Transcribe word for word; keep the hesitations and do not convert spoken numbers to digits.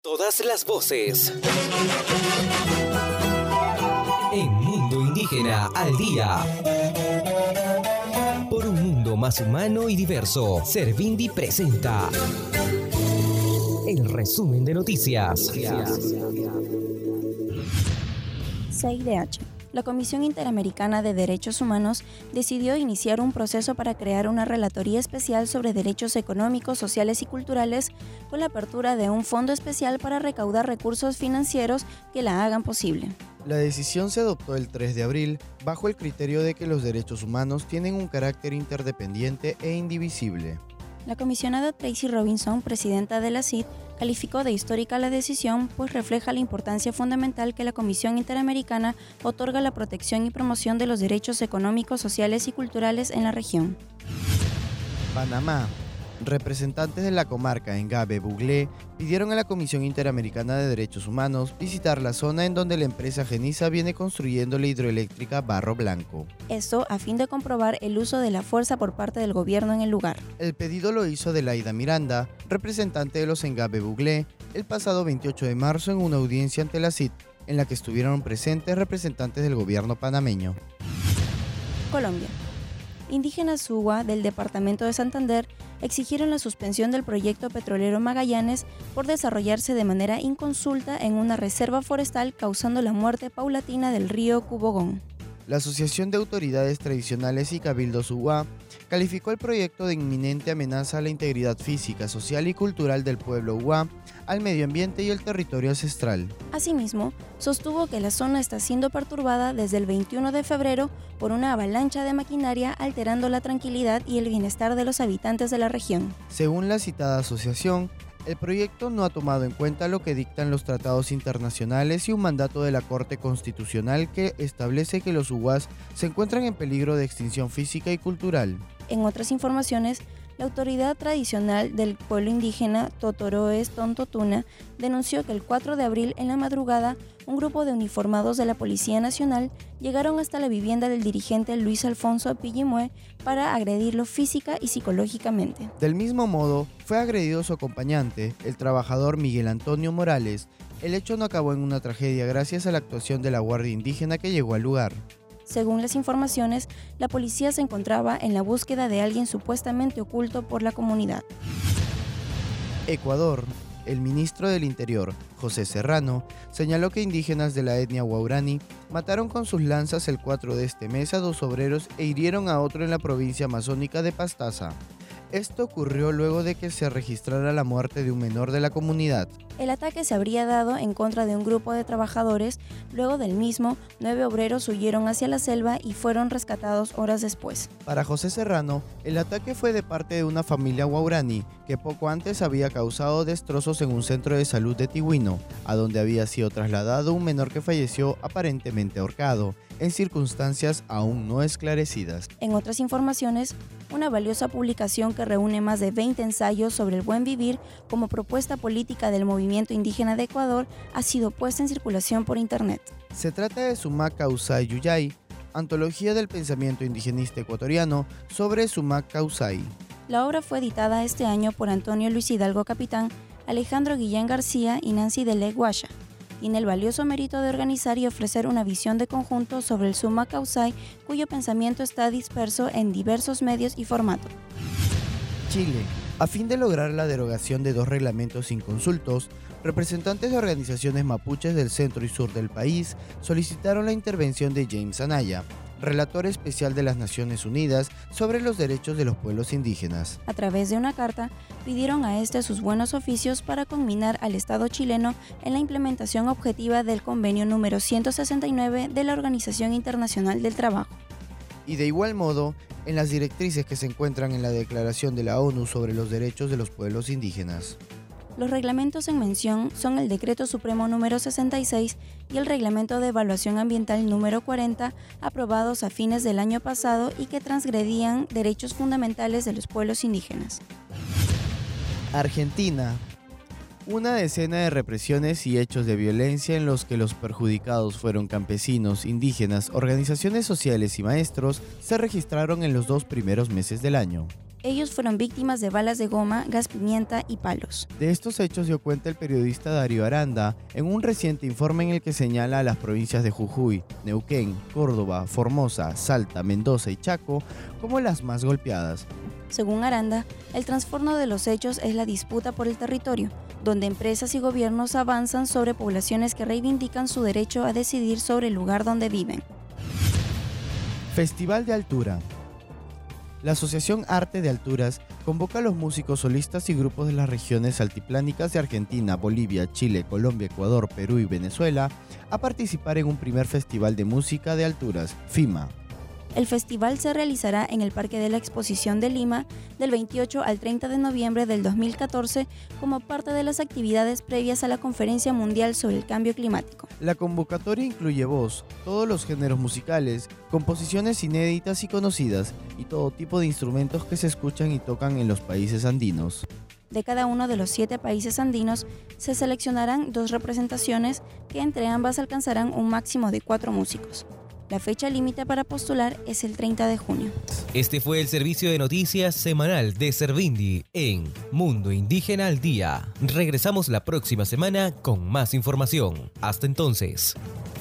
Todas las voces. En Mundo Indígena al Día. Por un mundo más humano y diverso, Servindi presenta el resumen de noticias. C I D H. La Comisión Interamericana de Derechos Humanos decidió iniciar un proceso para crear una relatoría especial sobre derechos económicos, sociales y culturales con la apertura de un fondo especial para recaudar recursos financieros que la hagan posible. La decisión se adoptó el tres de abril bajo el criterio de que los derechos humanos tienen un carácter interdependiente e indivisible. La comisionada Tracy Robinson, presidenta de la C I D, calificó de histórica la decisión, pues refleja la importancia fundamental que la Comisión Interamericana otorga a la protección y promoción de los derechos económicos, sociales y culturales en la región. Panamá. Representantes de la comarca Engabe-Buglé pidieron a la Comisión Interamericana de Derechos Humanos visitar la zona en donde la empresa Genisa viene construyendo la hidroeléctrica Barro Blanco. Esto a fin de comprobar el uso de la fuerza por parte del gobierno en el lugar. El pedido lo hizo Adelaida Miranda, representante de los Engabe-Buglé, el pasado veintiocho de marzo en una audiencia ante la C I D, en la que estuvieron presentes representantes del gobierno panameño. Colombia. Indígenas Suwa del departamento de Santander exigieron la suspensión del proyecto petrolero Magallanes por desarrollarse de manera inconsulta en una reserva forestal, causando la muerte paulatina del río Cubogón. La Asociación de Autoridades Tradicionales y Cabildo Suwa calificó el proyecto de inminente amenaza a la integridad física, social y cultural del pueblo Uwa, al medio ambiente y el territorio ancestral. Asimismo, sostuvo que la zona está siendo perturbada desde el veintiuno de febrero por una avalancha de maquinaria, alterando la tranquilidad y el bienestar de los habitantes de la región. Según la citada asociación, el proyecto no ha tomado en cuenta lo que dictan los tratados internacionales y un mandato de la Corte Constitucional que establece que los uwas se encuentran en peligro de extinción física y cultural. En otras informaciones, la autoridad tradicional del pueblo indígena Totoroes Tontotuna denunció que el cuatro de abril en la madrugada, un grupo de uniformados de la Policía Nacional llegaron hasta la vivienda del dirigente Luis Alfonso Pillimue para agredirlo física y psicológicamente. Del mismo modo, fue agredido su acompañante, el trabajador Miguel Antonio Morales. El hecho no acabó en una tragedia gracias a la actuación de la Guardia Indígena que llegó al lugar. Según las informaciones, la policía se encontraba en la búsqueda de alguien supuestamente oculto por la comunidad. Ecuador. El ministro del Interior, José Serrano, señaló que indígenas de la etnia Waurani mataron con sus lanzas el cuatro de este mes a dos obreros e hirieron a otro en la provincia amazónica de Pastaza. Esto ocurrió luego de que se registrara la muerte de un menor de la comunidad. El ataque se habría dado en contra de un grupo de trabajadores. Luego del mismo, nueve obreros huyeron hacia la selva y fueron rescatados horas después. Para José Serrano, el ataque fue de parte de una familia Waurani que poco antes había causado destrozos en un centro de salud de Tigüino, a donde había sido trasladado un menor que falleció aparentemente ahorcado, en circunstancias aún no esclarecidas. En otras informaciones, una valiosa publicación que reúne más de veinte ensayos sobre el buen vivir como propuesta política del movimiento indígena de Ecuador ha sido puesta en circulación por internet. Se trata de Sumac Causay Yuyay, antología del pensamiento indigenista ecuatoriano sobre Sumac Causay. La obra fue editada este año por Antonio Luis Hidalgo Capitán, Alejandro Guillén García y Nancy Dele Guasha. Tiene el valioso mérito de organizar y ofrecer una visión de conjunto sobre el Sumac Causay, cuyo pensamiento está disperso en diversos medios y formatos. Chile. A fin de lograr la derogación de dos reglamentos inconsultos, representantes de organizaciones mapuches del centro y sur del país solicitaron la intervención de James Anaya, relator especial de las Naciones Unidas sobre los derechos de los pueblos indígenas. A través de una carta, pidieron a este sus buenos oficios para conminar al Estado chileno en la implementación objetiva del convenio número ciento sesenta y nueve de la Organización Internacional del Trabajo. Y de igual modo, en las directrices que se encuentran en la Declaración de la ONU sobre los derechos de los pueblos indígenas. Los reglamentos en mención son el Decreto Supremo número sesenta y seis y el Reglamento de Evaluación Ambiental número cuarenta, aprobados a fines del año pasado y que transgredían derechos fundamentales de los pueblos indígenas. Argentina. Una decena de represiones y hechos de violencia en los que los perjudicados fueron campesinos, indígenas, organizaciones sociales y maestros se registraron en los dos primeros meses del año. Ellos fueron víctimas de balas de goma, gas pimienta y palos. De estos hechos dio cuenta el periodista Darío Aranda en un reciente informe en el que señala a las provincias de Jujuy, Neuquén, Córdoba, Formosa, Salta, Mendoza y Chaco como las más golpeadas. Según Aranda, el trasfondo de los hechos es la disputa por el territorio, donde empresas y gobiernos avanzan sobre poblaciones que reivindican su derecho a decidir sobre el lugar donde viven. Festival de Altura. La Asociación Arte de Alturas convoca a los músicos solistas y grupos de las regiones altiplánicas de Argentina, Bolivia, Chile, Colombia, Ecuador, Perú y Venezuela a participar en un primer festival de música de alturas, FIMA. El festival se realizará en el Parque de la Exposición de Lima del veintiocho al treinta de noviembre del dos mil catorce como parte de las actividades previas a la Conferencia Mundial sobre el Cambio Climático. La convocatoria incluye voz, todos los géneros musicales, composiciones inéditas y conocidas y todo tipo de instrumentos que se escuchan y tocan en los países andinos. De cada uno de los siete países andinos se seleccionarán dos representaciones que entre ambas alcanzarán un máximo de cuatro músicos. La fecha límite para postular es el treinta de junio. Este fue el servicio de noticias semanal de Servindi en Mundo Indígena al Día. Regresamos la próxima semana con más información. Hasta entonces.